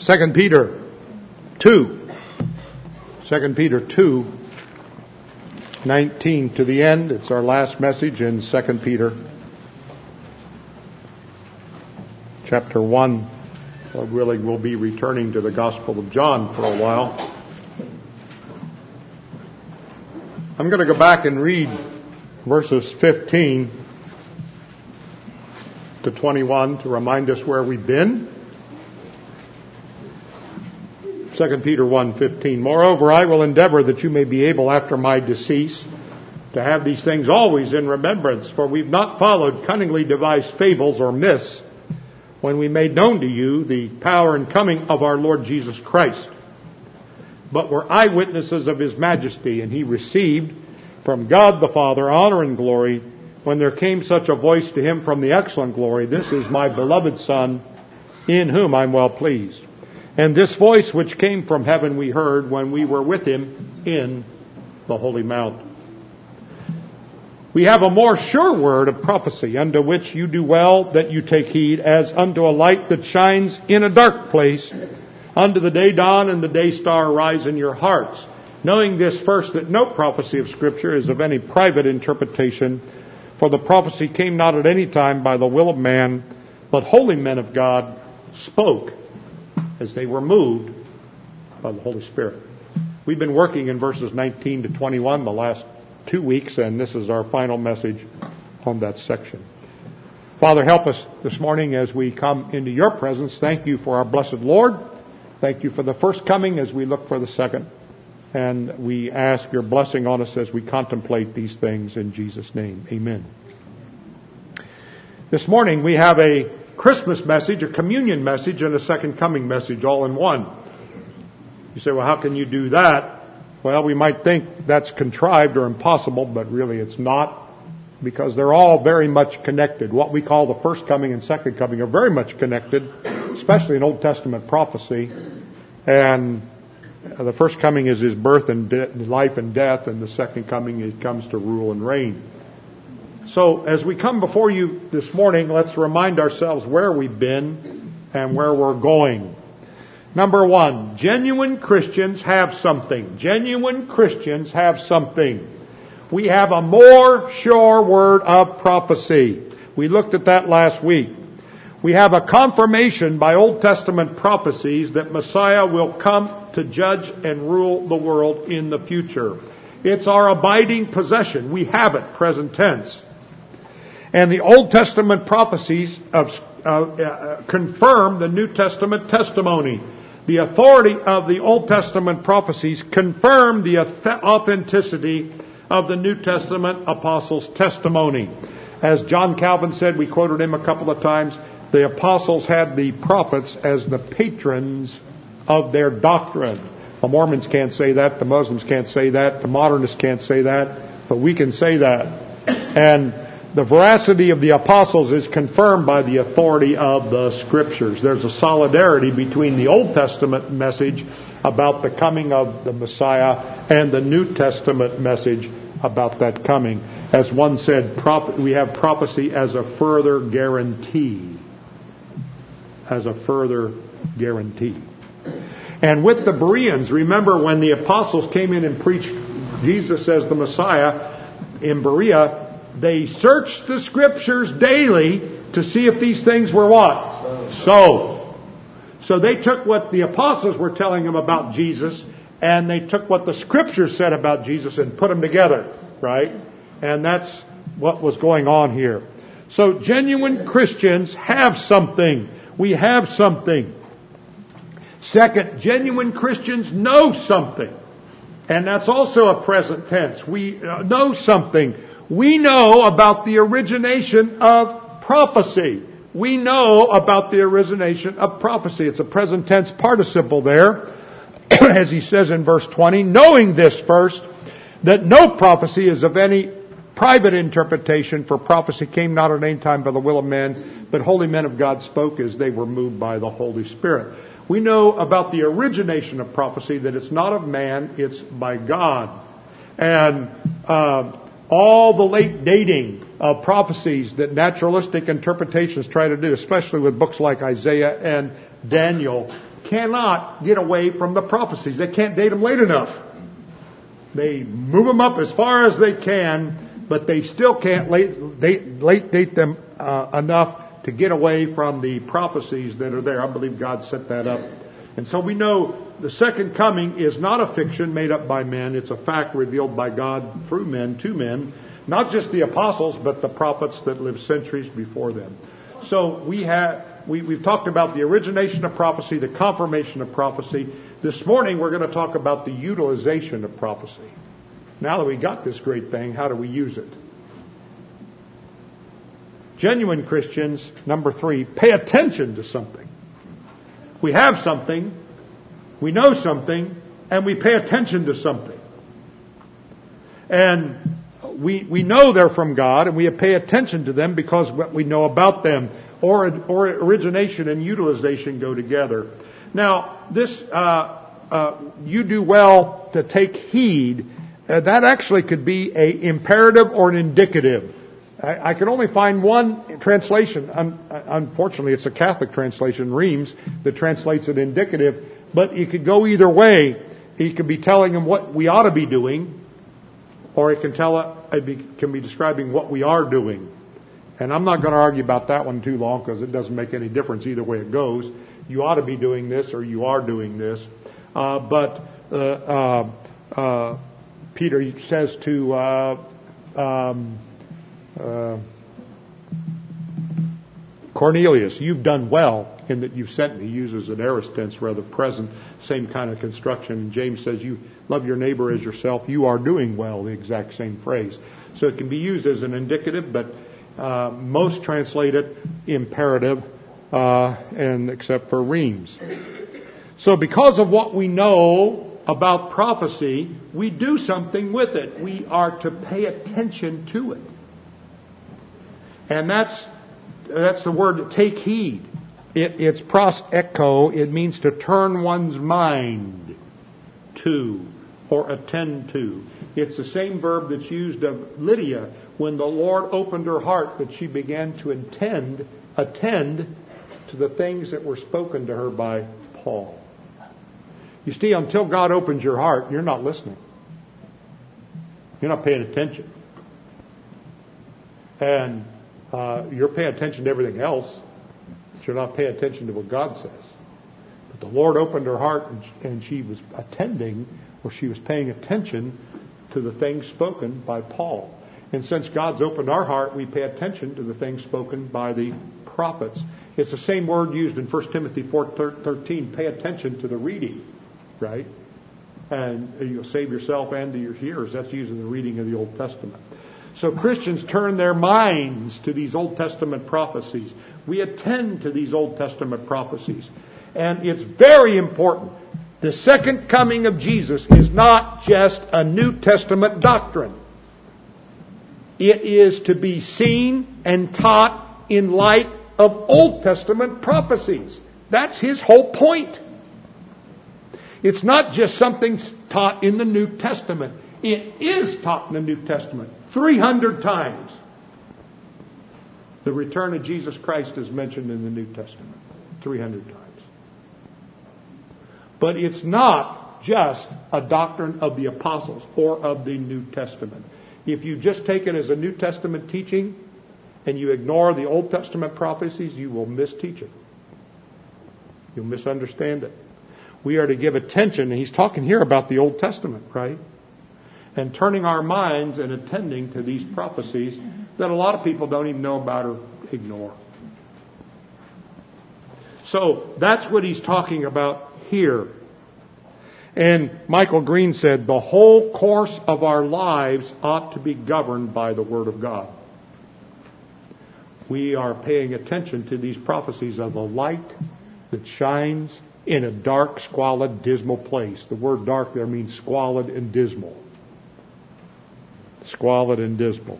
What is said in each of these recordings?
2 Peter 2. 2 Peter 2, 19 to the end. It's our last message in 2 Peter chapter 1. Lord willing, we'll be returning to the Gospel of John for a while. I'm going to go back and read verses 15 to 21 to remind us where we've been. 2 Peter 1:15. Moreover, I will endeavor that you may be able after my decease to have these things always in remembrance, for we've not followed cunningly devised fables or myths when we made known to you the power and coming of our Lord Jesus Christ, but were eyewitnesses of His majesty, and He received from God the Father honor and glory when there came such a voice to Him from the excellent glory, "This is my beloved Son, in whom I'm well pleased." And this voice which came from heaven we heard when we were with Him in the holy mount. We have a more sure word of prophecy, unto which you do well that you take heed, as unto a light that shines in a dark place, unto the day dawn and the day star rise in your hearts. Knowing this first, that no prophecy of Scripture is of any private interpretation, for the prophecy came not at any time by the will of man, but holy men of God spoke as they were moved by the Holy Spirit. We've been working in verses 19 to 21 the last 2 weeks, and this is our final message on that section. Father, help us this morning as we come into your presence. Thank you for our blessed Lord. Thank you for the first coming as we look for the second. And we ask your blessing on us as we contemplate these things in Jesus' name. Amen. This morning we have a Christmas message, a communion message, and a second coming message all in one. You say, well, how can you do that? Well, we might think that's contrived or impossible, but really it's not, because they're all very much connected. What we call the first coming and second coming are very much connected, especially in Old Testament prophecy. And the first coming is His birth and life and death, and the second coming He comes to rule and reign. So as we come before you this morning, let's remind ourselves where we've been and where we're going. Number one, genuine Christians have something. Genuine Christians have something. We have a more sure word of prophecy. We looked at that last week. We have a confirmation by Old Testament prophecies that Messiah will come to judge and rule the world in the future. It's our abiding possession. We have it, present tense. And the Old Testament prophecies confirm the New Testament testimony. The authority of the Old Testament prophecies confirm the authenticity of the New Testament apostles' testimony. As John Calvin said, we quoted him a couple of times, the apostles had the prophets as the patrons of their doctrine. The Mormons can't say that, the Muslims can't say that, the modernists can't say that, but we can say that. And the veracity of the apostles is confirmed by the authority of the Scriptures. There's a solidarity between the Old Testament message about the coming of the Messiah and the New Testament message about that coming. As one said, we have prophecy as a further guarantee. As a further guarantee. And with the Bereans, remember when the apostles came in and preached Jesus as the Messiah in Berea, they searched the Scriptures daily to see if these things were what? So they took what the apostles were telling them about Jesus, and they took what the Scriptures said about Jesus and put them together, right? And that's what was going on here. So genuine Christians have something. We have something. Second, genuine Christians know something. And that's also a present tense. We know something. We know about the origination of prophecy. We know about the origination of prophecy. It's a present tense participle there. As he says in verse 20, knowing this first, that no prophecy is of any private interpretation, for prophecy came not at any time by the will of man, but holy men of God spoke as they were moved by the Holy Spirit. We know about the origination of prophecy, that it's not of man, it's by God. And all the late dating of prophecies that naturalistic interpretations try to do, especially with books like Isaiah and Daniel, cannot get away from the prophecies. They can't date them late enough. They move them up as far as they can, but they still can't late date them enough to get away from the prophecies that are there. I believe God set that up. And so we know the second coming is not a fiction made up by men. It's a fact revealed by God through men to men. Not just the apostles, but the prophets that lived centuries before them. So we've talked about the origination of prophecy, the confirmation of prophecy. This morning we're going to talk about the utilization of prophecy. Now that we got this great thing, how do we use it? Genuine Christians, number 3, pay attention to something. We have something, we know something, and we pay attention to something. And we know they're from God, and we pay attention to them because what we know about them. Or origination and utilization go together. Now, this you do well to take heed. That actually could be an imperative or an indicative. I can only find one translation. Unfortunately, it's a Catholic translation, Reims, that translates it indicative. But it could go either way. He could be telling them what we ought to be doing, or it can be describing what we are doing. And I'm not going to argue about that one too long because it doesn't make any difference either way it goes. You ought to be doing this or you are doing this. But Peter says to Cornelius, you've done well in that you've sent me. He uses an aorist tense rather present, same kind of construction. And James says you love your neighbor as yourself. You are doing well, the exact same phrase. So it can be used as an indicative, but most translate it imperative, and except for Reims. So because of what we know about prophecy, we do something with it. We are to pay attention to it. And that's the word take heed. It's pros echo. It means to turn one's mind to or attend to. It's the same verb that's used of Lydia when the Lord opened her heart, that she began to attend to the things that were spoken to her by Paul. You see, until God opens your heart, you're not listening. You're not paying attention. And you're paying attention to everything else, but you're not paying attention to what God says. But the Lord opened her heart, and she was attending, or she was paying attention to the things spoken by Paul. And since God's opened our heart, we pay attention to the things spoken by the prophets. It's the same word used in 1 Timothy 4:13. Pay attention to the reading, right? And you'll save yourself and to your hearers. That's using the reading of the Old Testament. So Christians turn their minds to these Old Testament prophecies. We attend to these Old Testament prophecies. And it's very important. The second coming of Jesus is not just a New Testament doctrine. It is to be seen and taught in light of Old Testament prophecies. That's his whole point. It's not just something taught in the New Testament. It is taught in the New Testament 300 times. The return of Jesus Christ is mentioned in the New Testament 300 times. But it's not just a doctrine of the apostles or of the New Testament. If you just take it as a New Testament teaching and you ignore the Old Testament prophecies, you will misteach it. You'll misunderstand it. We are to give attention, and he's talking here about the Old Testament, right? And turning our minds and attending to these prophecies that a lot of people don't even know about or ignore. So that's what he's talking about here. And Michael Green said, the whole course of our lives ought to be governed by the Word of God. We are paying attention to these prophecies of the light that shines in a dark, squalid, dismal place. The word dark there means squalid and dismal. Squalid and dismal.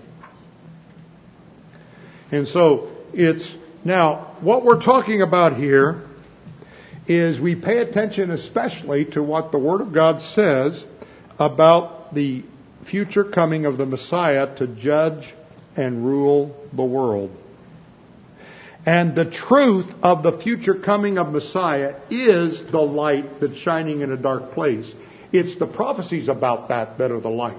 And so now what we're talking about here is we pay attention especially to what the Word of God says about the future coming of the Messiah to judge and rule the world. And the truth of the future coming of Messiah is the light that's shining in a dark place. It's the prophecies about that are the light.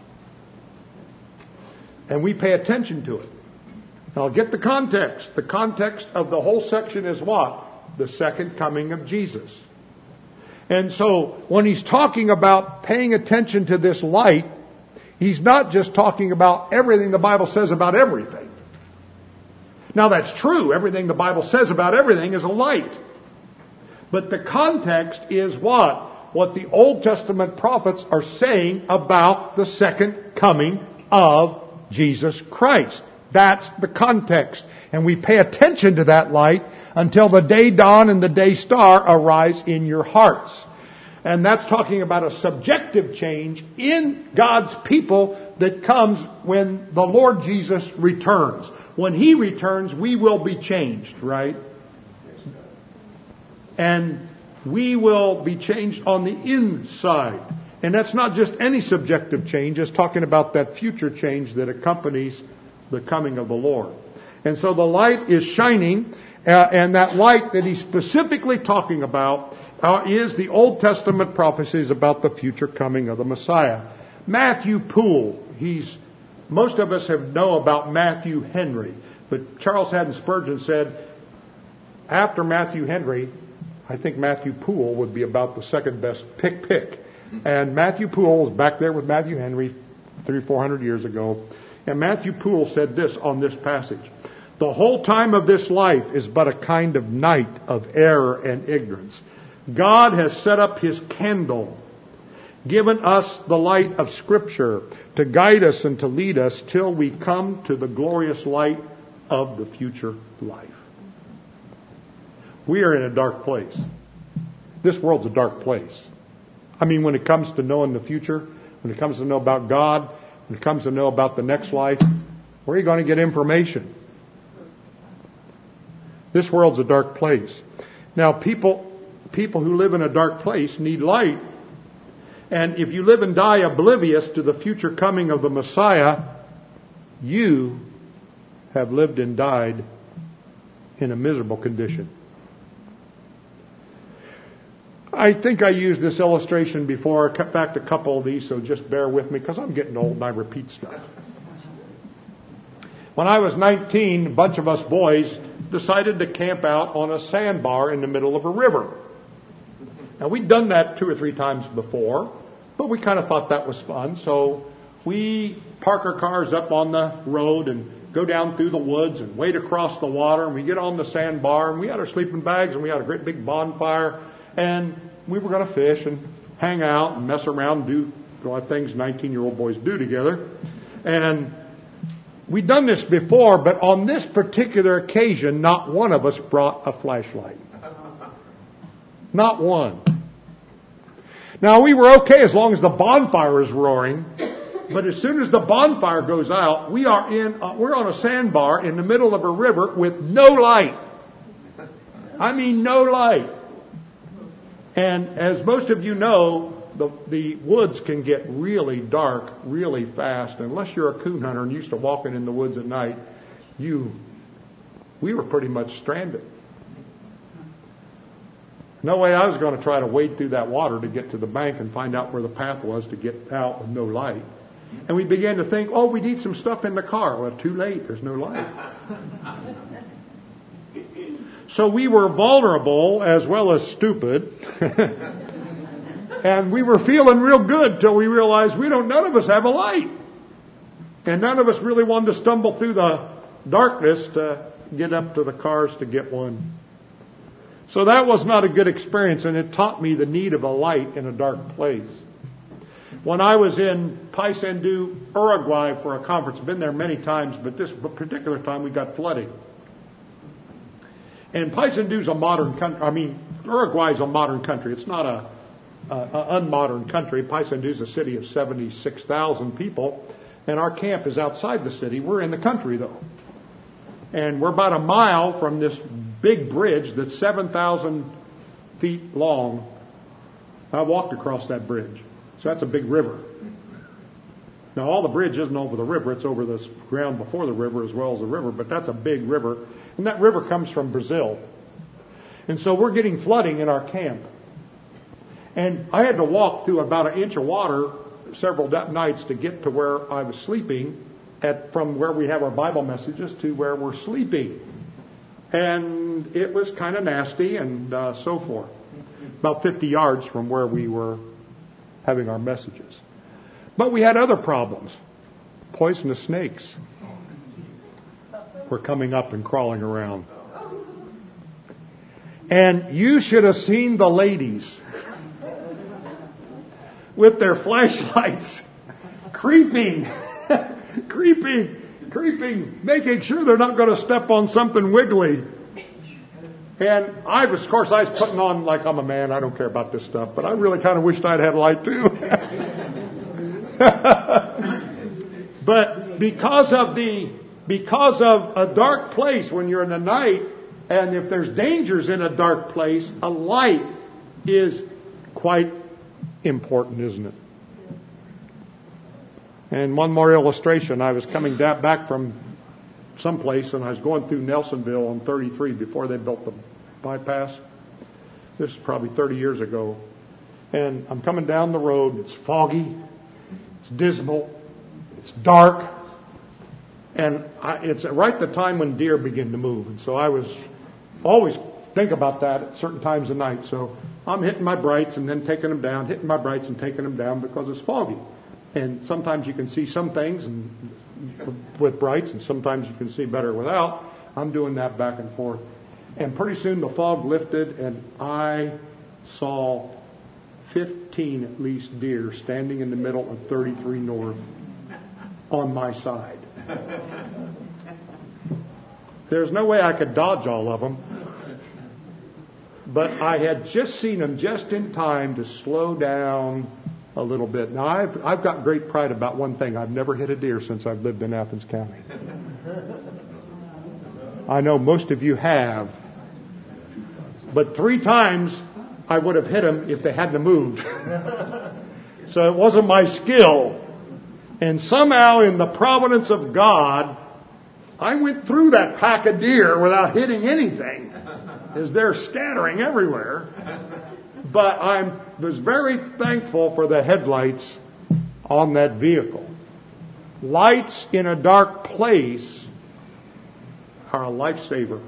And we pay attention to it. Now get the context. The context of the whole section is what? The second coming of Jesus. And so when he's talking about paying attention to this light, he's not just talking about everything the Bible says about everything. Now that's true. Everything the Bible says about everything is a light. But the context is what? What the Old Testament prophets are saying about the second coming of Jesus Christ. That's the context. And we pay attention to that light until the day dawn and the day star arise in your hearts. And that's talking about a subjective change in God's people that comes when the Lord Jesus returns. When He returns, we will be changed, right? And we will be changed on the inside. And that's not just any subjective change. It's talking about that future change that accompanies the coming of the Lord. And so the light is shining, and that light that he's specifically talking about is the Old Testament prophecies about the future coming of the Messiah. Matthew Poole, most of us know about Matthew Henry, but Charles Haddon Spurgeon said, after Matthew Henry, I think Matthew Poole would be about the second best pick. And Matthew Poole was back there with Matthew Henry 300-400 years ago. And Matthew Poole said this on this passage: the whole time of this life is but a kind of night of error and ignorance. God has set up His candle, given us the light of Scripture to guide us and to lead us till we come to the glorious light of the future life. We are in a dark place. This world's a dark place. I mean, when it comes to knowing the future, when it comes to know about God, when it comes to know about the next life, where are you going to get information? This world's a dark place. Now, people who live in a dark place need light. And if you live and die oblivious to the future coming of the Messiah, you have lived and died in a miserable condition. I think I used this illustration before. I cut back a couple of these, so just bear with me because I'm getting old and I repeat stuff. When I was 19, a bunch of us boys decided to camp out on a sandbar in the middle of a river. Now, we'd done that 2 or 3 times before, but we kind of thought that was fun. So we park our cars up on the road and go down through the woods and wade across the water, and we get on the sandbar, and we had our sleeping bags, and we had a great big bonfire, and we were going to fish and hang out and mess around and do a lot of things 19-year-old boys do together. And we'd done this before, but on this particular occasion, not one of us brought a flashlight. Not one. Now, we were okay as long as the bonfire is roaring, but as soon as the bonfire goes out, we're on a sandbar in the middle of a river with no light. I mean, no light. And as most of you know, the woods can get really dark really fast. Unless you're a coon hunter and used to walking in the woods at night, we were pretty much stranded. No way I was going to try to wade through that water to get to the bank and find out where the path was to get out with no light. And we began to think, we need some stuff in the car. Well, too late. There's no light. So we were vulnerable as well as stupid. And we were feeling real good till we realized none of us have a light. And none of us really wanted to stumble through the darkness to get up to the cars to get one. So that was not a good experience, and it taught me the need of a light in a dark place. When I was in Paysandú, Uruguay for a conference, I've been there many times, but this particular time we got flooding. And Paysandú's a modern country. Uruguay's a modern country. It's not a unmodern country. Paysandú's a city of 76,000 people, and our camp is outside the city. We're in the country, though. And we're about a mile from this big bridge that's 7,000 feet long. I walked across that bridge. So that's a big river. Now, all the bridge isn't over the river. It's over the ground before the river as well as the river. But that's a big river. And that river comes from Brazil. And so we're getting flooding in our camp. And I had to walk through about an inch of water several nights to get to where I was sleeping, from where we have our Bible messages to where we're sleeping. And it was kind of nasty and so forth. About 50 yards from where we were having our messages. But we had other problems. Poisonous snakes were coming up and crawling around. And you should have seen the ladies with their flashlights creeping, making sure they're not going to step on something wiggly. And I was putting on like I'm a man, I don't care about this stuff, but I really kind of wished I'd had light too. But because of a dark place when you're in the night, and if there's dangers in a dark place, a light is quite important, isn't it? And one more illustration. I was coming back from someplace, and I was going through Nelsonville on 33 before they built the bypass. This is probably 30 years ago. And I'm coming down the road. It's foggy. It's dismal. It's dark. And it's right at the time when deer begin to move. And so I was always think about that at certain times of night. So I'm hitting my brights and then taking them down, hitting my brights and taking them down because it's foggy. And sometimes you can see some things with brights, and sometimes you can see better without. I'm doing that back and forth. And pretty soon the fog lifted, and I saw 15 at least deer standing in the middle of 33 North on my side. There's no way I could dodge all of them. But I had just seen them just in time to slow down a little bit. Now, I've got great pride about one thing. I've never hit a deer since I've lived in Athens County. I know most of you have. But 3 times I would have hit them if they hadn't moved. So it wasn't my skill. And somehow in the providence of God, I went through that pack of deer without hitting anything, as they're scattering everywhere. But I was very thankful for the headlights on that vehicle. Lights in a dark place are a lifesaver.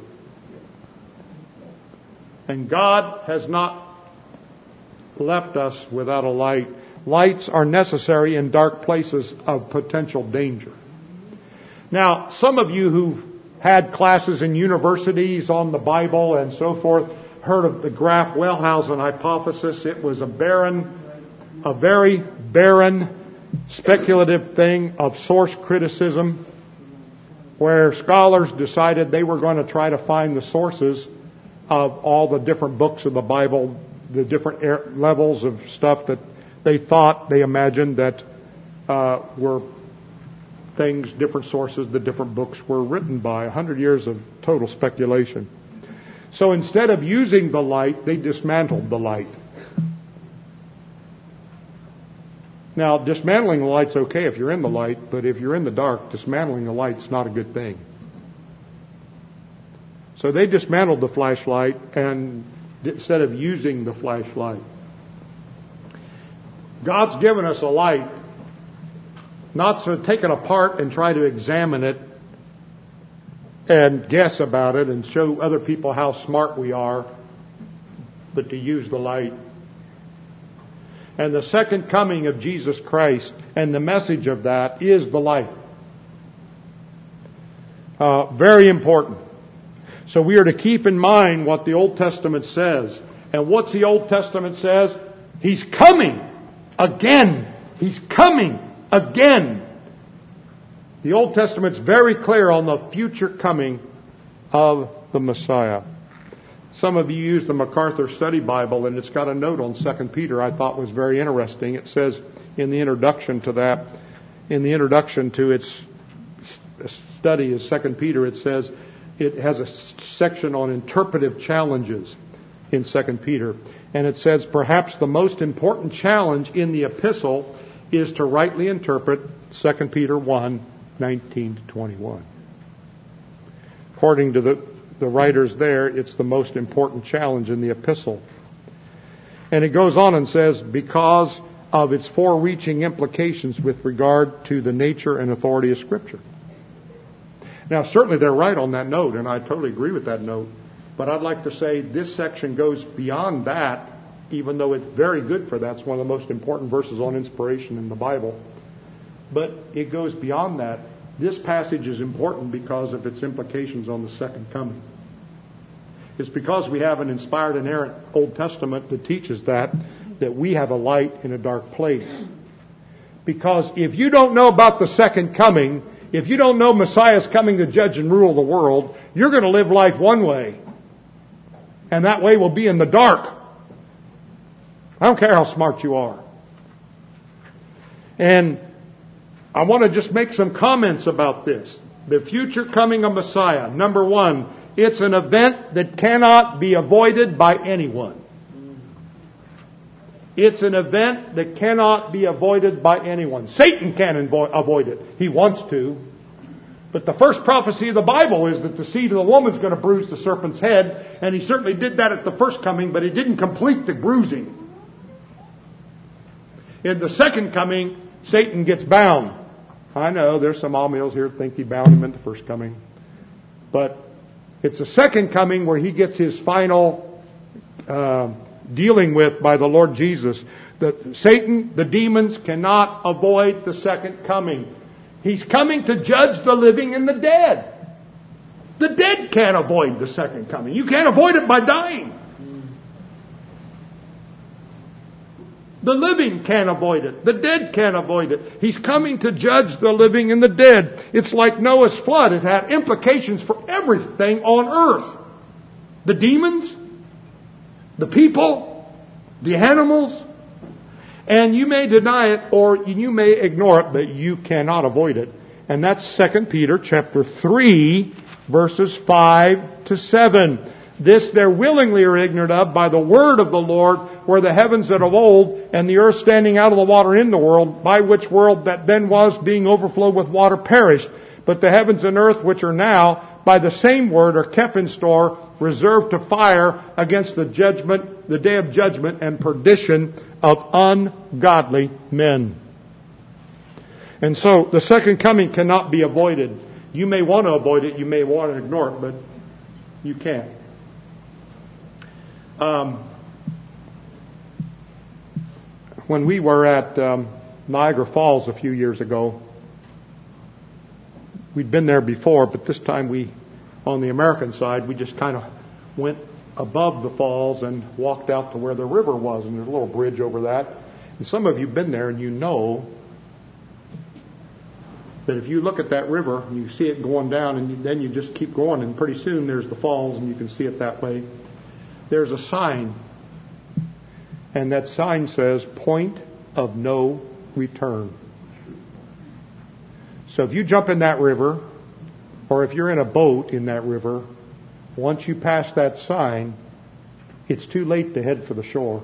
And God has not left us without a light. Lights are necessary in dark places of potential danger. Now, some of you who've had classes in universities on the Bible and so forth heard of the Graf Wellhausen hypothesis. It was a very barren, speculative thing of source criticism, where scholars decided they were going to try to find the sources of all the different books of the Bible, the different levels of stuff that they imagined that were things, different sources, the different books were written by. 100 years of total speculation. So instead of using the light, they dismantled the light. Now, dismantling the light's okay if you're in the light, but if you're in the dark, dismantling the light's not a good thing. So they dismantled the flashlight and instead of using the flashlight. God's given us a light, not to take it apart and try to examine it and guess about it and show other people how smart we are, but to use the light. And the second coming of Jesus Christ and the message of that is the light. Very important. So we are to keep in mind what the Old Testament says. And what's the Old Testament says? He's coming again. He's coming again. The Old Testament's very clear on the future coming of the Messiah. Some of you use the MacArthur Study Bible, and it's got a note on 2 Peter I thought was very interesting. It says in the introduction to that, in the introduction to its study is 2 Peter, it says it has a section on interpretive challenges in 2 Peter. And it says perhaps the most important challenge in the epistle is to rightly interpret 2 Peter 1, 19 to 21. According to the the writers there, it's the most important challenge in the epistle. And it goes on and says, because of its far-reaching implications with regard to the nature and authority of Scripture. Now, certainly they're right on that note, and I totally agree with that note. But I'd like to say this section goes beyond that, even though it's very good for that. It's one of the most important verses on inspiration in the Bible. But it goes beyond that. This passage is important because of its implications on the second coming. It's because we have an inspired, inerrant Old Testament that teaches that we have a light in a dark place. Because if you don't know about the second coming, if you don't know Messiah's coming to judge and rule the world, you're going to live life one way. And that way will be in the dark. I don't care how smart you are. And I want to just make some comments about this. The future coming of Messiah. Number one, it's an event that cannot be avoided by anyone. It's an event that cannot be avoided by anyone. Satan can't avoid it. He wants to. But the first prophecy of the Bible is that the seed of the woman is going to bruise the serpent's head. And he certainly did that at the first coming, but he didn't complete the bruising. In the second coming, Satan gets bound. I know there's some amials here that think he bound him in the first coming. But it's the second coming where he gets his final dealing with by the Lord Jesus. That Satan, the demons, cannot avoid the second coming. He's coming to judge the living and the dead. The dead can't avoid the second coming. You can't avoid it by dying. The living can't avoid it. The dead can't avoid it. He's coming to judge the living and the dead. It's like Noah's flood. It had implications for everything on earth. The demons, the people, the animals. And you may deny it or you may ignore it, but you cannot avoid it. And that's 2 Peter chapter 3, verses 5 to 7. This they're willingly are ignorant of by the word of the Lord, where the heavens that of old and the earth standing out of the water in the world, by which world that then was being overflowed with water perished. But the heavens and earth which are now by the same word are kept in store, reserved to fire against the judgment, the day of judgment and perdition of ungodly men. And so the second coming cannot be avoided. You may want to avoid it, you may want to ignore it, but you can't. When we were at Niagara Falls a few years ago, we'd been there before, but this time on the American side, we just kind of went above the falls and walked out to where the river was, and there's a little bridge over that. And some of you have been there and you know that if you look at that river, you see it going down, and then you just keep going, and pretty soon there's the falls and you can see it that way. There's a sign, and that sign says, point of no return. So if you jump in that river, or if you're in a boat in that river, once you pass that sign, it's too late to head for the shore.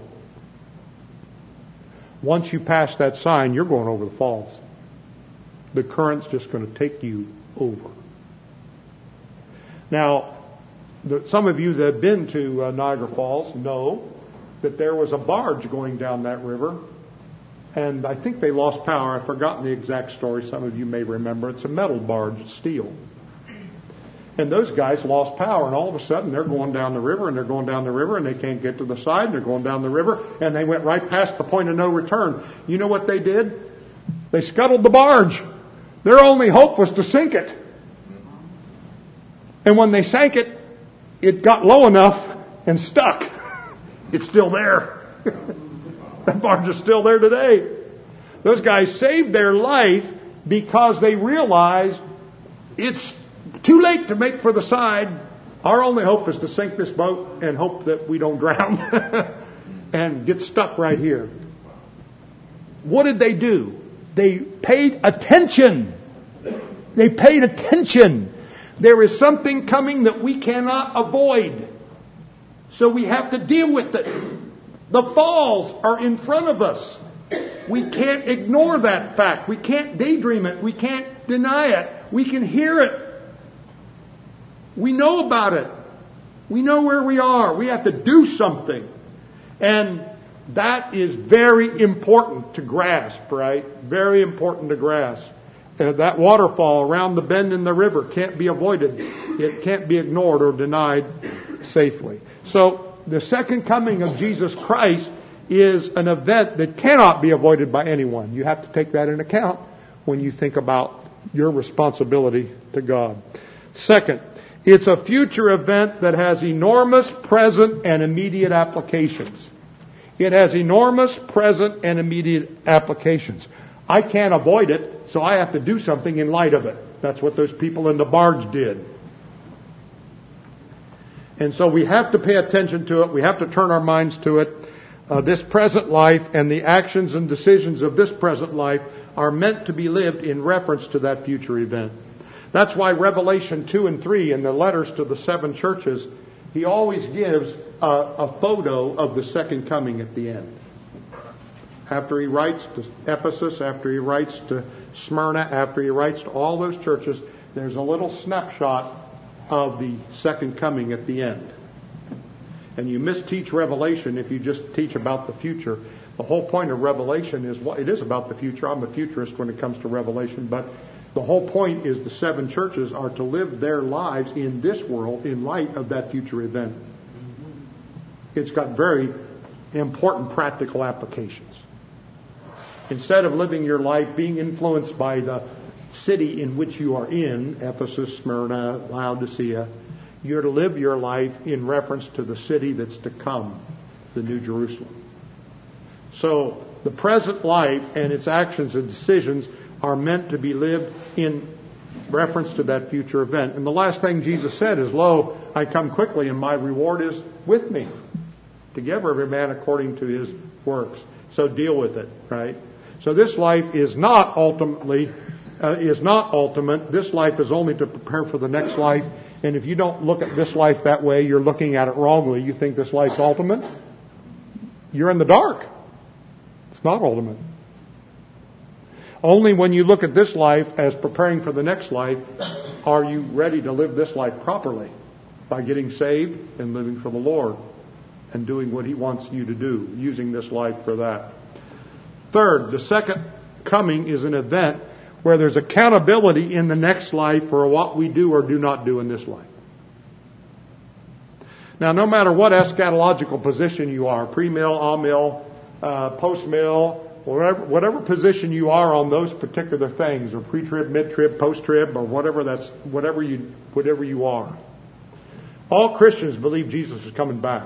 Once you pass that sign, you're going over the falls. The current's just going to take you over. Now, some of you that have been to Niagara Falls know that there was a barge going down that river, and I think they lost power. I've forgotten the exact story. Some of you may remember. It's a metal barge, steel. And those guys lost power, and all of a sudden they're going down the river, and they're going down the river, and they can't get to the side, and they're going down the river, and they went right past the point of no return. You know what they did? They scuttled the barge. Their only hope was to sink it. And when they sank it, it got low enough and stuck. It's still there. That barge is still there today. Those guys saved their life because they realized it's too late to make for the side. Our only hope is to sink this boat and hope that we don't drown and get stuck right here. What did they do? They paid attention. They paid attention. There is something coming that we cannot avoid. So we have to deal with it. The falls are in front of us. We can't ignore that fact. We can't daydream it. We can't deny it. We can hear it. We know about it. We know where we are. We have to do something. And that is very important to grasp, right? Very important to grasp. That waterfall around the bend in the river can't be avoided. It can't be ignored or denied safely. So the second coming of Jesus Christ is an event that cannot be avoided by anyone. You have to take that into account when you think about your responsibility to God. Second, it's a future event that has enormous present and immediate applications. It has enormous present and immediate applications. I can't avoid it, so I have to do something in light of it. That's what those people in the barge did. And so we have to pay attention to it. We have to turn our minds to it. This present life and the actions and decisions of this present life are meant to be lived in reference to that future event. That's why Revelation 2 and 3 in the letters to the 7 churches, he always gives a photo of the second coming at the end. After he writes to Ephesus, after he writes to Smyrna, after he writes to all those churches, there's a little snapshot of the second coming at the end. And you misteach Revelation if you just teach about the future. The whole point of Revelation is, it is about the future. I'm a futurist when it comes to Revelation, but the whole point is the 7 churches are to live their lives in this world in light of that future event. It's got very important practical applications. Instead of living your life being influenced by the city in which you are in, Ephesus, Smyrna, Laodicea, you're to live your life in reference to the city that's to come, the New Jerusalem. So the present life and its actions and decisions are meant to be lived in reference to that future event. And the last thing Jesus said is, "Lo, I come quickly, and my reward is with me, to give every man according to his works." So deal with it, right? So this life is not ultimate. This life is only to prepare for the next life. And if you don't look at this life that way, you're looking at it wrongly. You think this life's ultimate. You're in the dark. It's not ultimate. Only when you look at this life as preparing for the next life are you ready to live this life properly by getting saved and living for the Lord and doing what He wants you to do, using this life for that. Third, the second coming is an event where there's accountability in the next life for what we do or do not do in this life. Now, no matter what eschatological position you are, pre-mill, all-mill, post-mill, whatever position you are on those particular things, or pre-trib, mid-trib, post-trib, or whatever you are, all Christians believe Jesus is coming back.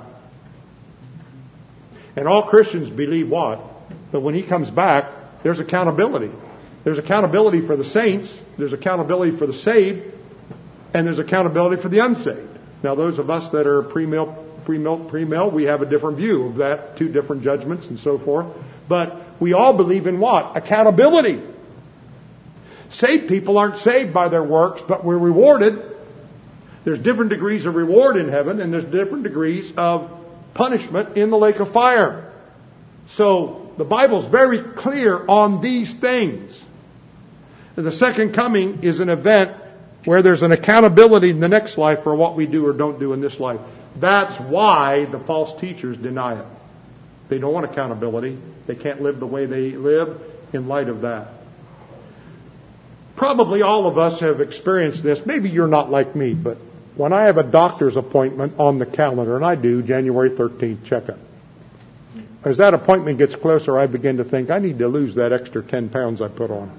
And all Christians believe what? That when He comes back, there's accountability. There's accountability for the saints, there's accountability for the saved, and there's accountability for the unsaved. Now, those of us that are pre-mill, we have a different view of that, 2 different judgments and so forth. But we all believe in what? Accountability. Saved people aren't saved by their works, but we're rewarded. There's different degrees of reward in heaven, and there's different degrees of punishment in the lake of fire. So the Bible's very clear on these things. The second coming is an event where there's an accountability in the next life for what we do or don't do in this life. That's why the false teachers deny it. They don't want accountability. They can't live the way they live in light of that. Probably all of us have experienced this. Maybe you're not like me, but when I have a doctor's appointment on the calendar, and I do, January 13th checkup, as that appointment gets closer, I begin to think, I need to lose that extra 10 pounds I put on.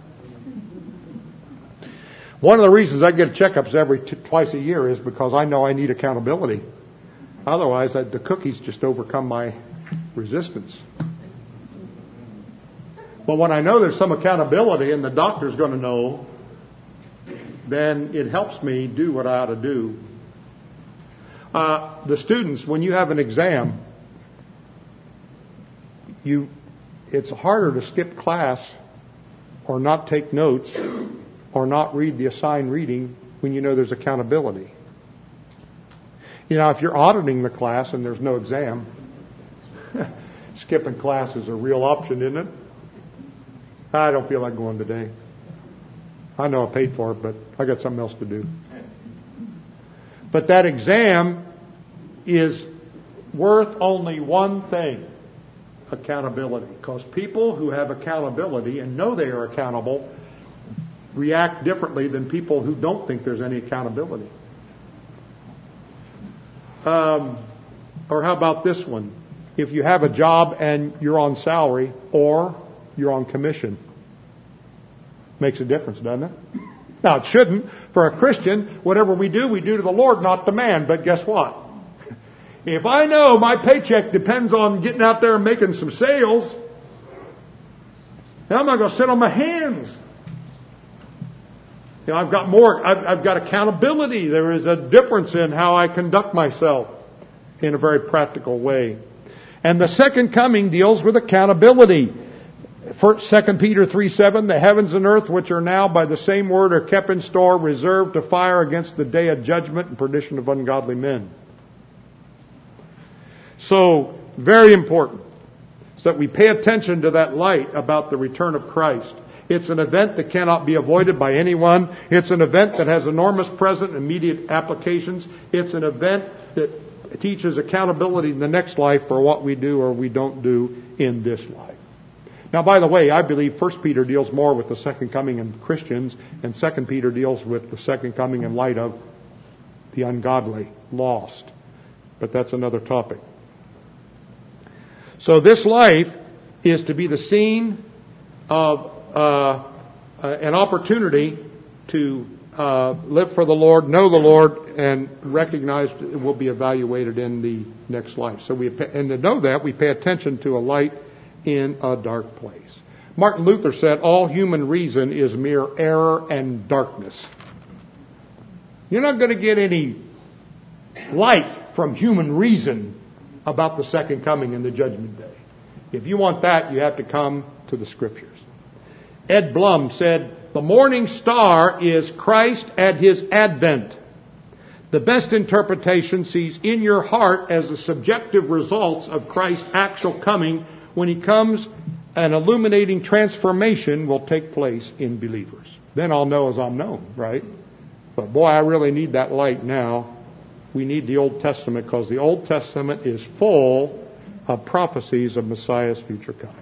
One of the reasons I get checkups twice a year is because I know I need accountability. Otherwise, the cookies just overcome my resistance. But when I know there's some accountability and the doctor's going to know, then it helps me do what I ought to do. The students, when you have an exam, it's harder to skip class or not take notes or not read the assigned reading when you know there's accountability. You know, if you're auditing the class and there's no exam, skipping class is a real option, isn't it? I don't feel like going today. I know I paid for it, but I got something else to do. But that exam is worth only one thing: accountability. Because people who have accountability and know they are accountable react differently than people who don't think there's any accountability. Or how about this one? If you have a job and you're on salary or you're on commission, makes a difference, doesn't it? Now, it shouldn't. For a Christian, whatever we do to the Lord, not to man. But guess what? If I know my paycheck depends on getting out there and making some sales, then I'm not going to sit on my hands. You know, I've got accountability. There is a difference in how I conduct myself in a very practical way. And the second coming deals with accountability. 2 Peter 3:7, the heavens and earth which are now by the same word are kept in store, reserved to fire against the day of judgment and perdition of ungodly men. So, very important is that we pay attention to that light about the return of Christ. It's an event that cannot be avoided by anyone. It's an event that has enormous present and immediate applications. It's an event that teaches accountability in the next life for what we do or we don't do in this life. Now, by the way, I believe 1 Peter deals more with the second coming in Christians, and 2 Peter deals with the second coming in light of the ungodly, lost. But that's another topic. So this life is to be the scene of an opportunity to live for the Lord, know the Lord, and recognize it will be evaluated in the next life. And to know that, we pay attention to a light in a dark place. Martin Luther said, all human reason is mere error and darkness. You're not going to get any light from human reason about the second coming and the judgment day. If you want that, you have to come to the Scriptures. Ed Blum said, the morning star is Christ at His advent. The best interpretation sees in your heart as the subjective results of Christ's actual coming. When He comes, an illuminating transformation will take place in believers. Then I'll know as I'm known, right? But boy, I really need that light now. We need the Old Testament because the Old Testament is full of prophecies of Messiah's future coming.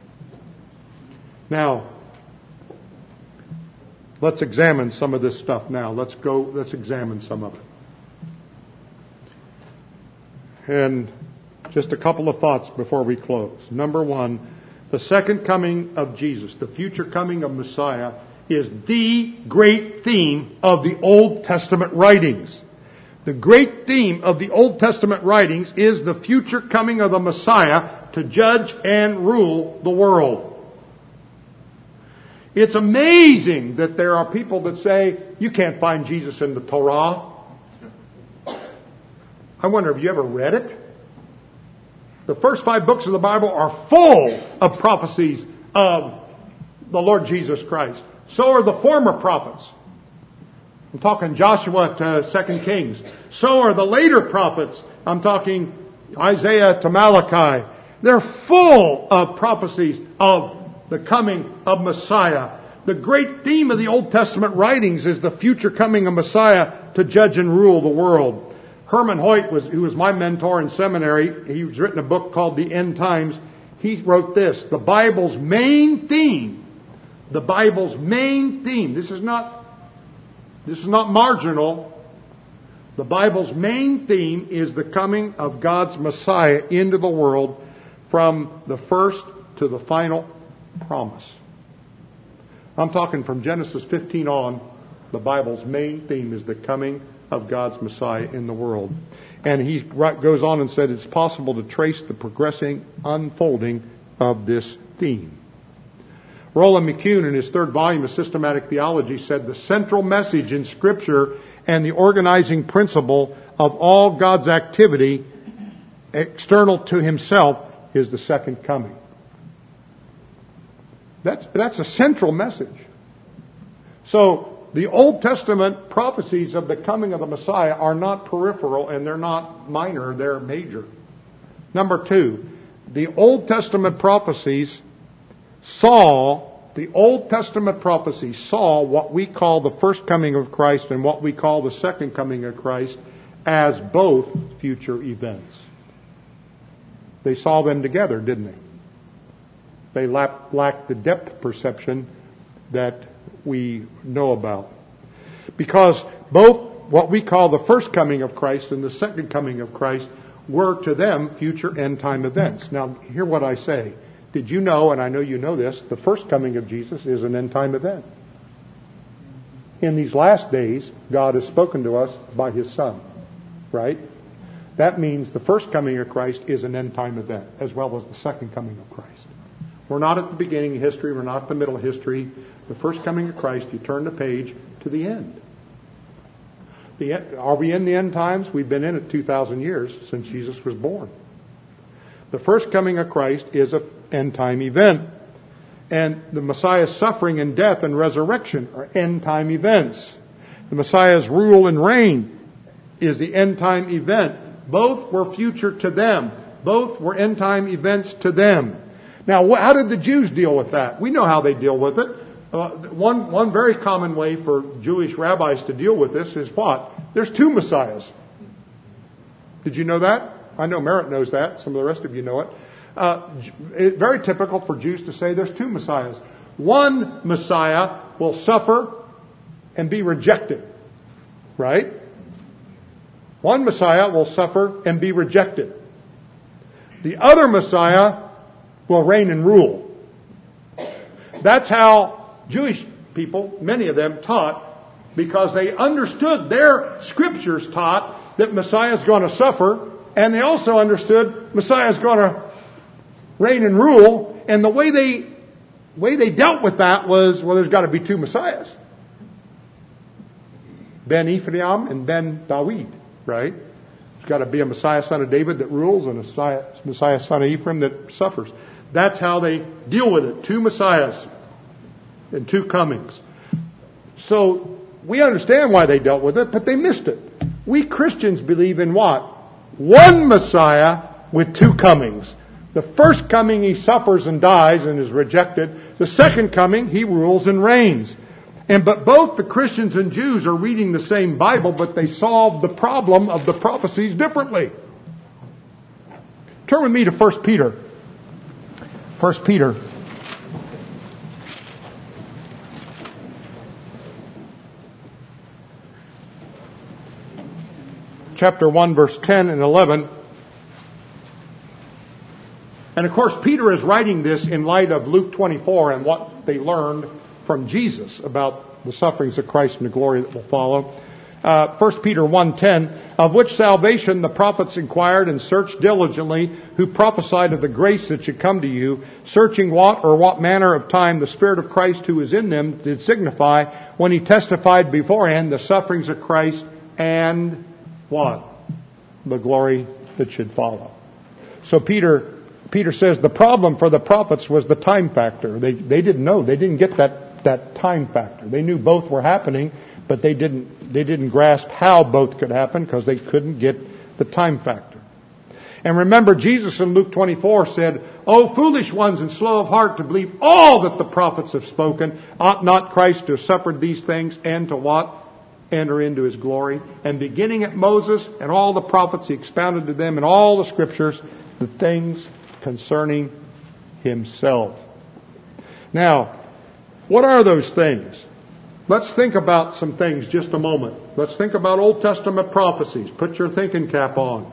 Now, let's examine some of this stuff now. Let's examine some of it. And just a couple of thoughts before we close. Number one, the second coming of Jesus, the future coming of Messiah, is the great theme of the Old Testament writings. The great theme of the Old Testament writings is the future coming of the Messiah to judge and rule the world. It's amazing that there are people that say, you can't find Jesus in the Torah. I wonder, have you ever read it? The first 5 books of the Bible are full of prophecies of the Lord Jesus Christ. So are the former prophets. I'm talking Joshua to 2 Kings. So are the later prophets. I'm talking Isaiah to Malachi. They're full of prophecies of the coming of Messiah. The great theme of the Old Testament writings is the future coming of Messiah to judge and rule the world. Herman Hoyt, who was my mentor in seminary, he's written a book called The End Times. He wrote this, the Bible's main theme, this is not marginal. The Bible's main theme is the coming of God's Messiah into the world from the first to the final promise. I'm talking from Genesis 15 on, the Bible's main theme is the coming of God's Messiah in the world. And he goes on and said it's possible to trace the progressing unfolding of this theme. Roland McCune, in his 3rd volume of Systematic Theology, said the central message in Scripture and the organizing principle of all God's activity external to Himself is the second coming. That's a central message. So, the Old Testament prophecies of the coming of the Messiah are not peripheral and they're not minor, they're major. Number 2, the Old Testament prophecies saw what we call the first coming of Christ and what we call the second coming of Christ as both future events. They saw them together, didn't they? They lacked the depth perception that we know about. Because both what we call the first coming of Christ and the second coming of Christ were to them future end time events. Now, hear what I say. Did you know, and I know you know this, the first coming of Jesus is an end time event. In these last days, God has spoken to us by His Son. Right? That means the first coming of Christ is an end time event, as well as the second coming of Christ. We're not at the beginning of history. We're not at the middle of history. The first coming of Christ, you turn the page to the end. Are we in the end times? We've been in it 2,000 years since Jesus was born. The first coming of Christ is an end time event. And the Messiah's suffering and death and resurrection are end time events. The Messiah's rule and reign is the end time event. Both were future to them. Both were end time events to them. Now, how did the Jews deal with that? We know how they deal with it. One very common way for Jewish rabbis to deal with this is what? There's two Messiahs. Did you know that? I know Merritt knows that. Some of the rest of you know it. It's very typical for Jews to say there's two Messiahs. One Messiah will suffer and be rejected. Right? One Messiah will suffer and be rejected. The other Messiah will reign and rule. That's how Jewish people, many of them, taught, because they understood their scriptures taught that Messiah is going to suffer, and they also understood Messiah is going to reign and rule, and the way they dealt with that was, well, there's got to be two Messiahs. Ben Ephraim and Ben Dawid, right? There's got to be a Messiah son of David that rules and a Messiah son of Ephraim that suffers. That's how they deal with it. Two Messiahs and two comings. So we understand why they dealt with it, but they missed it. We Christians believe in what? One Messiah with two comings. The first coming, He suffers and dies and is rejected. The second coming, He rules and reigns. But both the Christians and Jews are reading the same Bible, but they solve the problem of the prophecies differently. Turn with me to 1 Peter. 1 Peter. Chapter 1, verse 10 and 11. And of course, Peter is writing this in light of Luke 24 and what they learned from Jesus about the sufferings of Christ and the glory that will follow. 1 Peter 1:10, of which salvation the prophets inquired and searched diligently, who prophesied of the grace that should come to you, searching what manner of time the Spirit of Christ who is in them did signify, when He testified beforehand the sufferings of Christ and what? The glory that should follow. So Peter says the problem for the prophets was the time factor. They didn't know. They didn't get that time factor. They knew both were happening, but they didn't grasp how both could happen because they couldn't get the time factor. And remember, Jesus in Luke 24 said, "O foolish ones and slow of heart to believe all that the prophets have spoken, ought not Christ to have suffered these things and to what? Enter into His glory." And beginning at Moses and all the prophets, He expounded to them in all the scriptures the things concerning Himself. Now, what are those things? Let's think about some things just a moment. Let's think about Old Testament prophecies. Put your thinking cap on.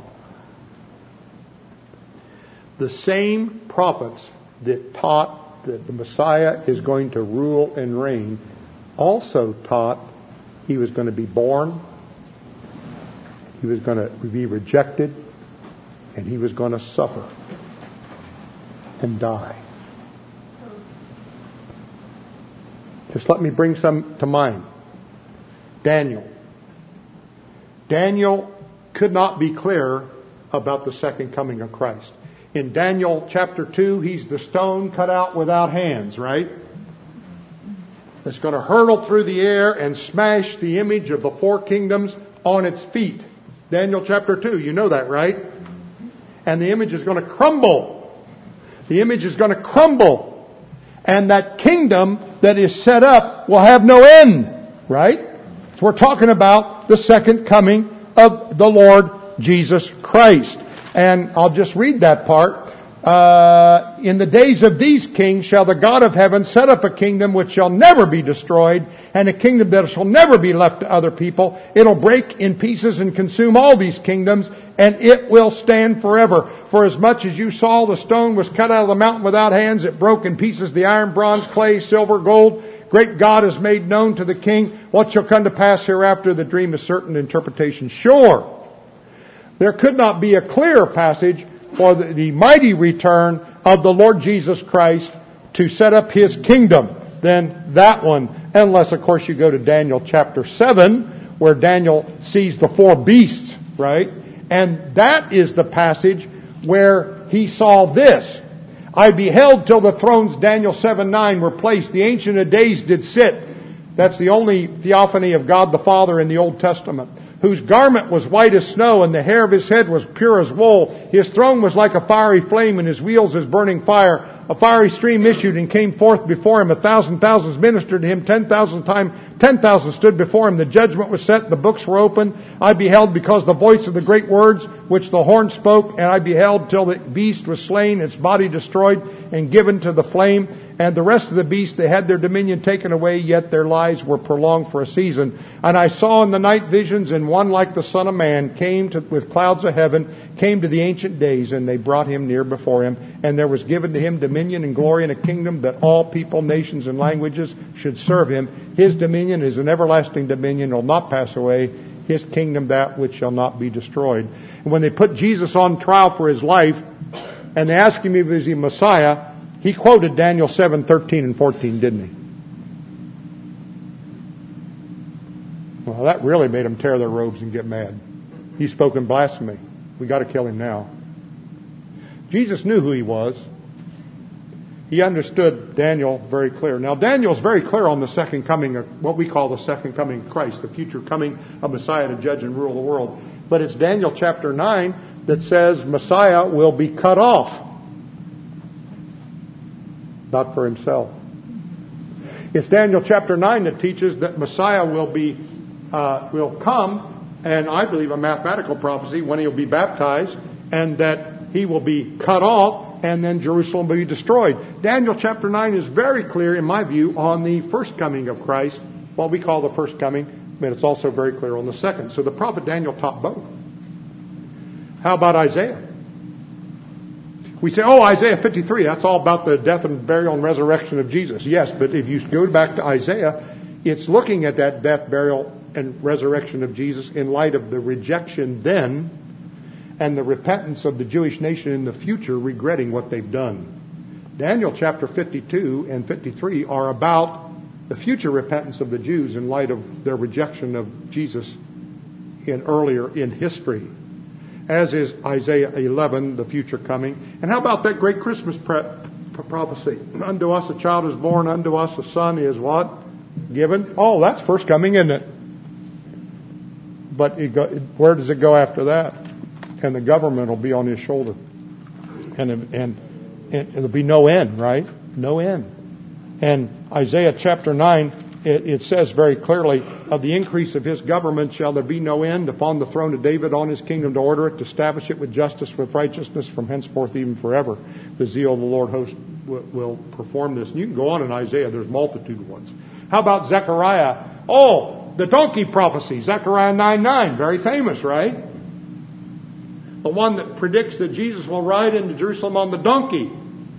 The same prophets that taught that the Messiah is going to rule and reign also taught He was going to be born, He was going to be rejected, and He was going to suffer and die. Just let me bring some to mind. Daniel. Daniel could not be clearer about the second coming of Christ. In Daniel chapter 2, he's the stone cut out without hands, right? That's going to hurtle through the air and smash the image of the four kingdoms on its feet. Daniel chapter 2, you know that, right? And the image is going to crumble. The image is going to crumble. And that kingdom that is set up will have no end, right? So we're talking about the second coming of the Lord Jesus Christ. And I'll just read that part. In the days of these kings shall the God of heaven set up a kingdom which shall never be destroyed, and a kingdom that shall never be left to other people. It'll break in pieces and consume all these kingdoms, and it will stand forever. For as much as you saw the stone was cut out of the mountain without hands, it broke in pieces the iron, bronze, clay, silver, gold. Great God has made known to the king what shall come to pass hereafter. The dream is certain, interpretation sure. There could not be a clearer passage for the mighty return of the Lord Jesus Christ to set up His kingdom than that one. Unless, of course, you go to Daniel chapter 7, where Daniel sees the four beasts, right? And that is the passage where he saw this. I beheld till the thrones, Daniel 7:9, were placed. The Ancient of Days did sit. That's the only theophany of God the Father in the Old Testament. Whose garment was white as snow, and the hair of his head was pure as wool. His throne was like a fiery flame, and his wheels as burning fire. A fiery stream issued and came forth before him. 1,000 thousands ministered to him. 10,000 times 10,000 stood before him. The judgment was set. The books were opened. I beheld because the voice of the great words which the horn spoke. And I beheld till the beast was slain, its body destroyed and given to the flame. And the rest of the beasts, they had their dominion taken away, yet their lives were prolonged for a season. And I saw in the night visions, and one like the Son of Man came with clouds of heaven, came to the Ancient Days, and they brought him near before him. And there was given to him dominion and glory and a kingdom, that all people, nations, and languages should serve him. His dominion is an everlasting dominion, will not pass away. His kingdom that which shall not be destroyed. And when they put Jesus on trial for his life, and they asked him if he was the Messiah, he quoted Daniel 7:13 and 14, didn't he? Well, that really made them tear their robes and get mad. He spoke in blasphemy. We got to kill him now. Jesus knew who he was. He understood Daniel very clear. Now, Daniel's very clear on the second coming of what we call the second coming of Christ, the future coming of Messiah to judge and rule the world. But it's Daniel chapter 9 that says Messiah will be cut off. Not for himself. It's Daniel chapter 9 that teaches that Messiah will come, and I believe a mathematical prophecy, when he'll be baptized, and that he will be cut off, and then Jerusalem will be destroyed. Daniel chapter 9 is very clear, in my view, on the first coming of Christ, what we call the first coming, but it's also very clear on the second. So the prophet Daniel taught both. How about Isaiah? We say, Isaiah 53, that's all about the death and burial and resurrection of Jesus. Yes, but if you go back to Isaiah, it's looking at that death, burial, and resurrection of Jesus in light of the rejection then and the repentance of the Jewish nation in the future regretting what they've done. Daniel chapter 52 and 53 are about the future repentance of the Jews in light of their rejection of Jesus earlier in history. As is Isaiah 11, the future coming. And how about that great Christmas prophecy? Unto us a child is born, unto us a son is what? Given. Oh, that's first coming, isn't it? But where does it go after that? And the government will be on his shoulder. And it'll be no end, right? No end. And Isaiah chapter 9, it says very clearly, of the increase of his government shall there be no end upon the throne of David, on his kingdom, to order it, to establish it with justice, with righteousness, from henceforth even forever. The zeal of the Lord host will perform this. And you can go on in Isaiah, there's multitude of ones. How about Zechariah? The donkey prophecy, Zechariah 9:9, very famous, right? The one that predicts that Jesus will ride into Jerusalem on the donkey.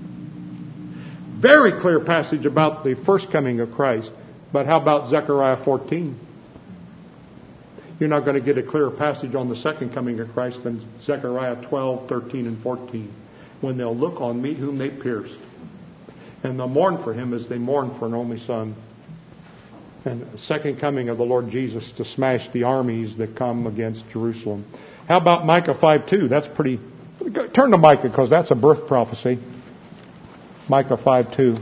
Very clear passage about the first coming of Christ. But how about Zechariah 14? You're not going to get a clearer passage on the second coming of Christ than Zechariah 12, 13, and 14. When they'll look on me whom they pierced. And they'll mourn for him as they mourn for an only son. And the second coming of the Lord Jesus to smash the armies that come against Jerusalem. How about Micah 5:2? That's pretty... Turn to Micah, because that's a birth prophecy. Micah 5:2.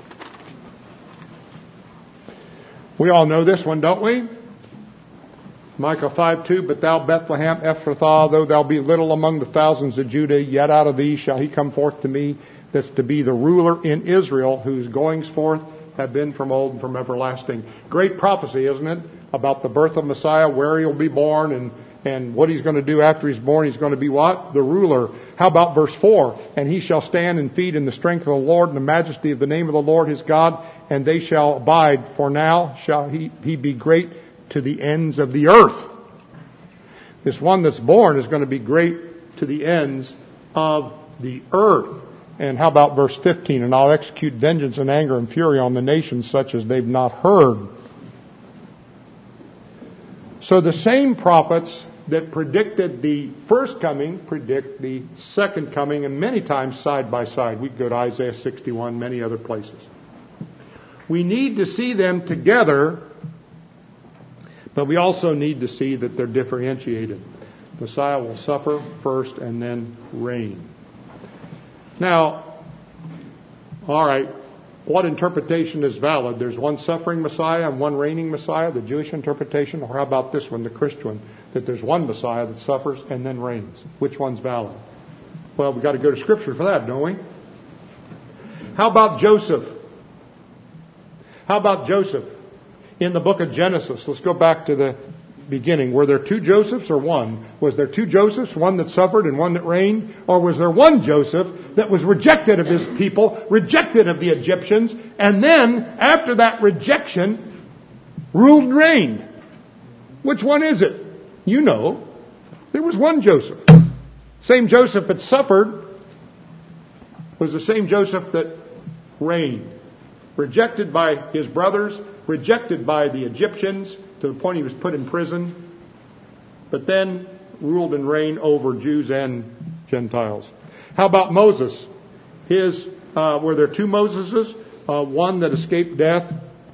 We all know this one, don't we? Micah 5:2, but thou Bethlehem Ephrathah, though thou be little among the thousands of Judah, yet out of thee shall he come forth to me, that's to be the ruler in Israel, whose goings forth have been from old and from everlasting. Great prophecy, isn't it? About the birth of Messiah, where he'll be born, and what he's going to do after he's born. He's going to be what? The ruler. How about verse 4? And he shall stand and feed in the strength of the Lord and the majesty of the name of the Lord his God, and they shall abide, for now shall he be great to the ends of the earth. This one that's born is going to be great to the ends of the earth. And how about verse 15? And I'll execute vengeance and anger and fury on the nations such as they've not heard. So the same prophets that predicted the first coming predict the second coming, and many times side by side. We could go to Isaiah 61, many other places. We need to see them together, but we also need to see that they're differentiated. Messiah will suffer first and then reign. Now, all right, what interpretation is valid? There's one suffering Messiah and one reigning Messiah, the Jewish interpretation, or how about this one, the Christian one, that there's one Messiah that suffers and then reigns? Which one's valid? Well, we've got to go to Scripture for that, don't we? How about Joseph? How about Joseph? In the book of Genesis, let's go back to the beginning. Were there two Josephs or one? Was there two Josephs, one that suffered and one that reigned? Or was there one Joseph that was rejected of his people, rejected of the Egyptians, and then, after that rejection, ruled and reigned? Which one is it? You know. There was one Joseph. Same Joseph that suffered was the same Joseph that reigned. Rejected by his brothers, rejected by the Egyptians, to the point he was put in prison, but then ruled and reigned over Jews and Gentiles. How about Moses? Were there two Moseses? One that escaped death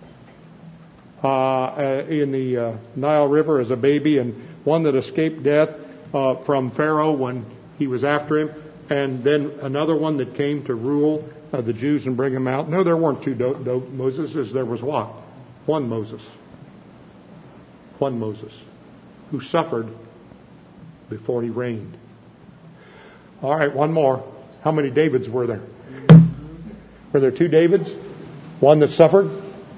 in the Nile River as a baby, and one that escaped death from Pharaoh when he was after him, and then another one that came to rule the Jews and bring them out. No, there weren't two Moseses. There was what? One Moses. One Moses who suffered before he reigned. All right, one more. How many Davids were there? Were there two Davids? One that suffered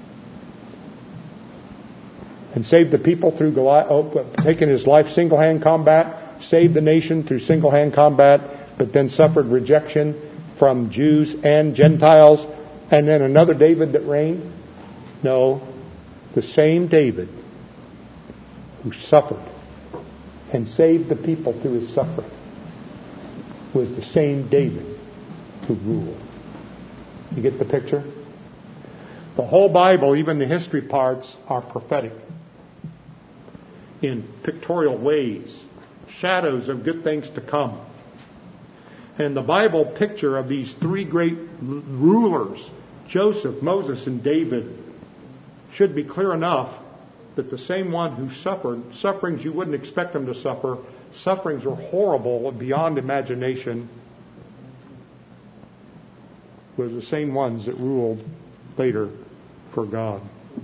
and saved the people through Goliath, taking his life single-hand combat, saved the nation through single-hand combat, but then suffered rejection from Jews and Gentiles, and then another David that reigned? No, the same David who suffered and saved the people through his suffering was the same David who ruled. You get the picture? The whole Bible, even the history parts, are prophetic in pictorial ways, shadows of good things to come. And the Bible picture of these three great rulers, Joseph, Moses, and David, should be clear enough that the same one who suffered, sufferings you wouldn't expect him to suffer, sufferings were horrible beyond imagination, was the same ones that ruled later for God.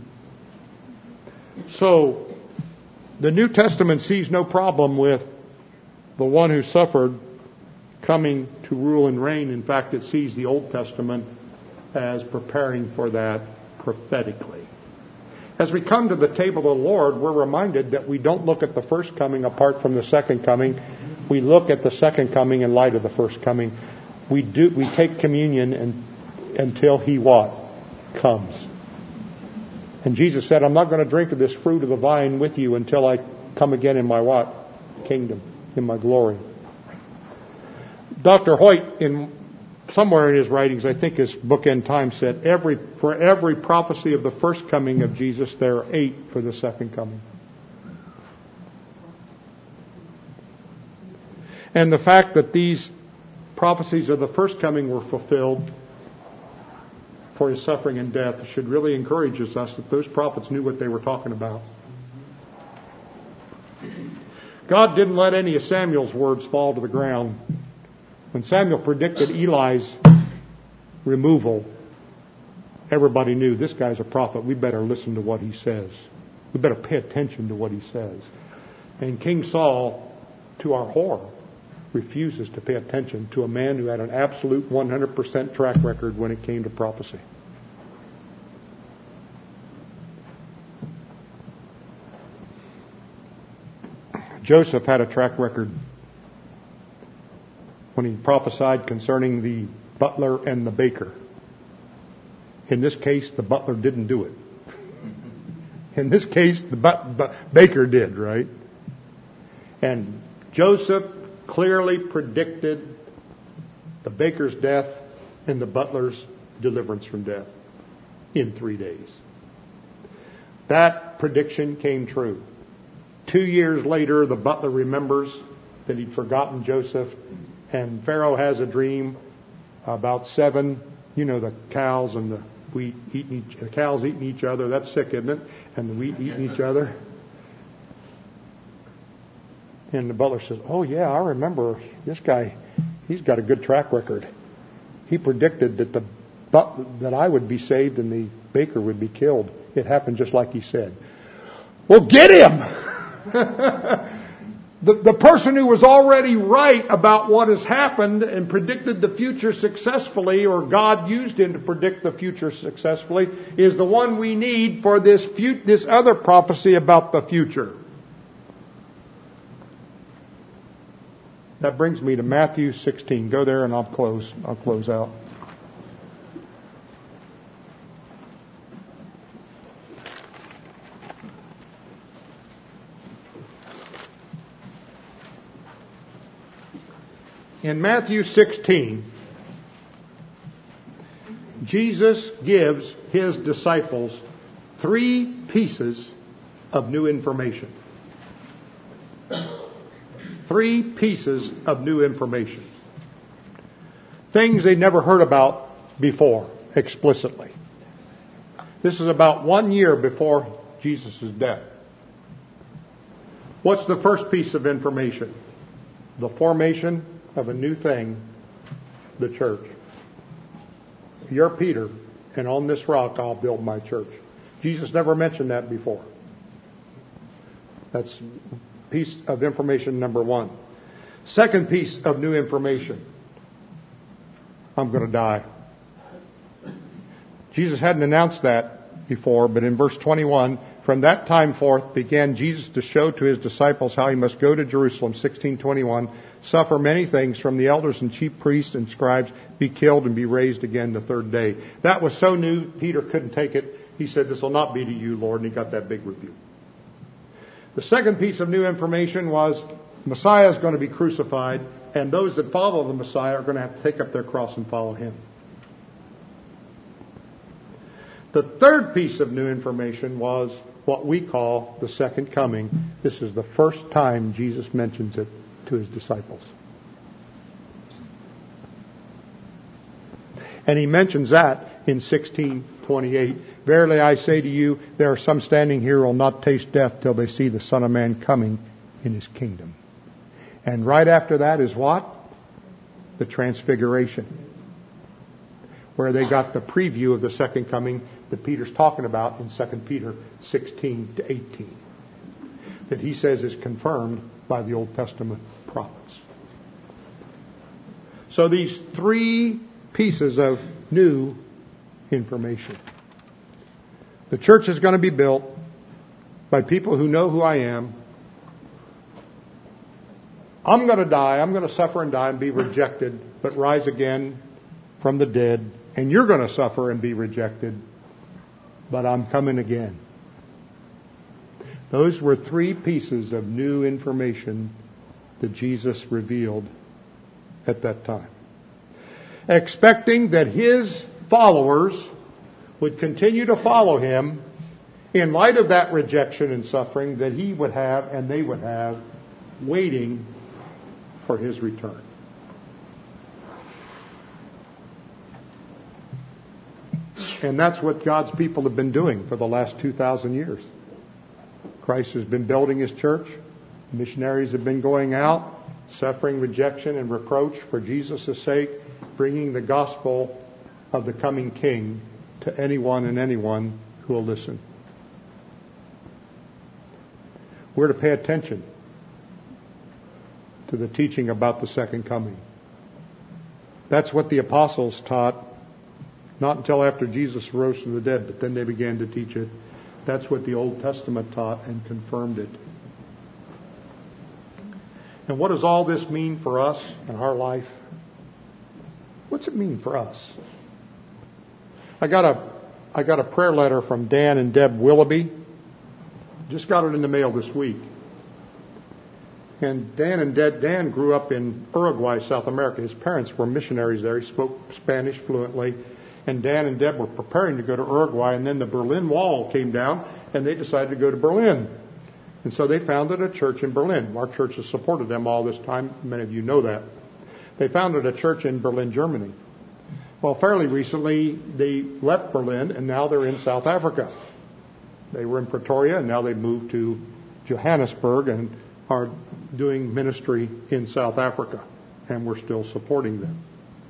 So, the New Testament sees no problem with the one who suffered coming to rule and reign. In fact, it sees the Old Testament as preparing for that prophetically. As we come to the table of the Lord, we're reminded that we don't look at the first coming apart from the second coming. We look at the second coming in light of the first coming. We take communion until He what? Comes. And Jesus said, I'm not going to drink of this fruit of the vine with you until I come again in my what? Kingdom, in my glory. Dr. Hoyt, somewhere in his writings, I think his book End Time, said, for every prophecy of the first coming of Jesus, there are 8 for the second coming. And the fact that these prophecies of the first coming were fulfilled for His suffering and death should really encourage us that those prophets knew what they were talking about. God didn't let any of Samuel's words fall to the ground. When Samuel predicted Eli's removal, everybody knew this guy's a prophet. We better listen to what he says. We better pay attention to what he says. And King Saul, to our horror, refuses to pay attention to a man who had an absolute 100% track record when it came to prophecy. Joseph had a track record when he prophesied concerning the butler and the baker. In this case, the butler didn't do it. In this case, the baker did, right? And Joseph clearly predicted the baker's death and the butler's deliverance from death in 3 days. That prediction came true. 2 years later, the butler remembers that he'd forgotten Joseph, and Pharaoh has a dream about 7, the cows and the wheat the cows eating each other. That's sick, isn't it? And the wheat eating each other. And the butler says, "Oh yeah, I remember this guy. He's got a good track record. He predicted that I would be saved and the baker would be killed. It happened just like he said." Well, get him! The person who was already right about what has happened and predicted the future successfully, or God used him to predict the future successfully, is the one we need for this other prophecy about the future. That brings me to Matthew 16. Go there and I'll close out. In Matthew 16, Jesus gives his disciples 3 pieces of new information. 3 pieces of new information. Things they'd never heard about before, explicitly. This is about 1 year before Jesus' death. What's the first piece of information? The formation of a new thing, the church. You're Peter, and on this rock I'll build my church. Jesus never mentioned that before. That's piece of information number 1. Second piece of new information. I'm going to die. Jesus hadn't announced that before, but in verse 21, from that time forth began Jesus to show to his disciples how he must go to Jerusalem, 16:21, suffer many things from the elders and chief priests and scribes, be killed and be raised again the 3rd day. That was so new, Peter couldn't take it. He said, "This will not be to you, Lord," and he got that big rebuke. The second piece of new information was Messiah is going to be crucified, and those that follow the Messiah are going to have to take up their cross and follow him. The third piece of new information was what we call the second coming. This is the first time Jesus mentions it to his disciples. And he mentions that in 16:28. "Verily I say to you, there are some standing here who will not taste death till they see the Son of Man coming in his kingdom." And right after that is what? The transfiguration. Where they got the preview of the second coming that Peter's talking about in 2 Peter 16-18. That he says is confirmed by the Old Testament prophets. So these 3 pieces of new information. The church is going to be built by people who know who I am. I'm going to die. I'm going to suffer and die and be rejected, but rise again from the dead. And you're going to suffer and be rejected, but I'm coming again. Those were 3 pieces of new information that Jesus revealed at that time. Expecting that his followers would continue to follow him in light of that rejection and suffering that he would have and they would have, waiting for his return. And that's what God's people have been doing for the last 2,000 years. Christ has been building his church. Missionaries have been going out, suffering rejection and reproach for Jesus' sake, bringing the gospel of the coming King to anyone and anyone who will listen. We're to pay attention to the teaching about the second coming. That's what the apostles taught, not until after Jesus rose from the dead, but then they began to teach it. That's what the Old Testament taught and confirmed it. And what does all this mean for us in our life? What's it mean for us? I got a prayer letter from Dan and Deb Willoughby. Just got it in the mail this week. And Dan grew up in Uruguay, South America. His parents were missionaries there. He spoke Spanish fluently. And Dan and Deb were preparing to go to Uruguay, and then the Berlin Wall came down, and they decided to go to Berlin. And so they founded a church in Berlin. Our church has supported them all this time. Many of you know that. They founded a church in Berlin, Germany. Well, fairly recently, they left Berlin, and now they're in South Africa. They were in Pretoria, and now they've moved to Johannesburg and are doing ministry in South Africa, and we're still supporting them.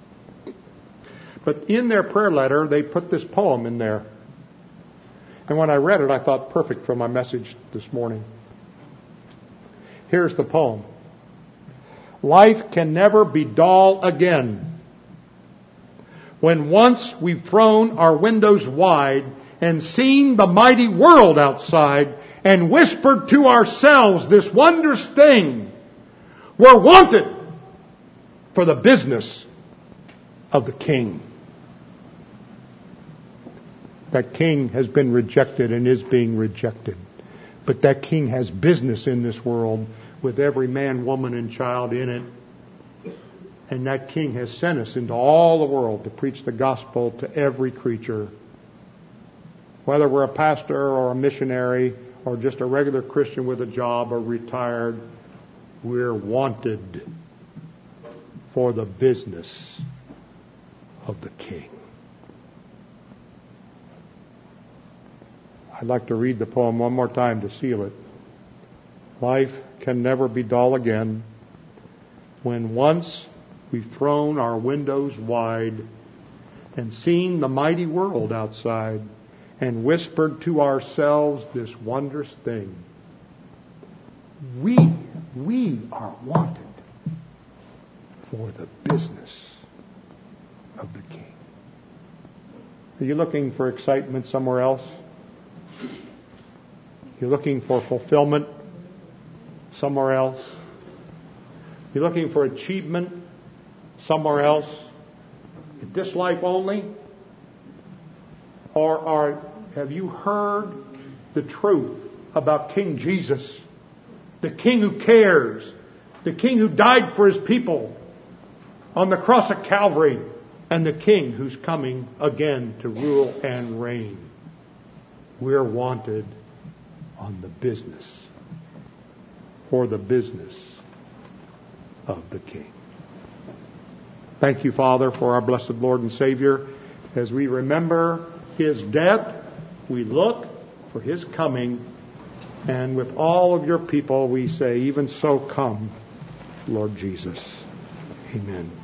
But in their prayer letter, they put this poem in there. And when I read it, I thought, perfect for my message this morning. Here's the poem. Life can never be dull again. When once we've thrown our windows wide and seen the mighty world outside and whispered to ourselves this wondrous thing, we're wanted for the business of the King. That King has been rejected and is being rejected. But that King has business in this world with every man, woman, and child in it. And that King has sent us into all the world to preach the gospel to every creature. Whether we're a pastor or a missionary or just a regular Christian with a job or retired, we're wanted for the business of the King. I'd like to read the poem one more time to seal it. Life can never be dull again. When once we've thrown our windows wide and seen the mighty world outside and whispered to ourselves this wondrous thing. We are wanted for the business of the King. Are you looking for excitement somewhere else? You're looking for fulfillment somewhere else? You're looking for achievement somewhere else? In this life only? Or have you heard the truth about King Jesus? The King who cares. The King who died for His people on the cross of Calvary. And the King who's coming again to rule and reign. We're wanted on the business, for the business of the King. Thank you, Father, for our blessed Lord and Savior. As we remember His death, we look for His coming. And with all of your people, we say, even so come, Lord Jesus. Amen.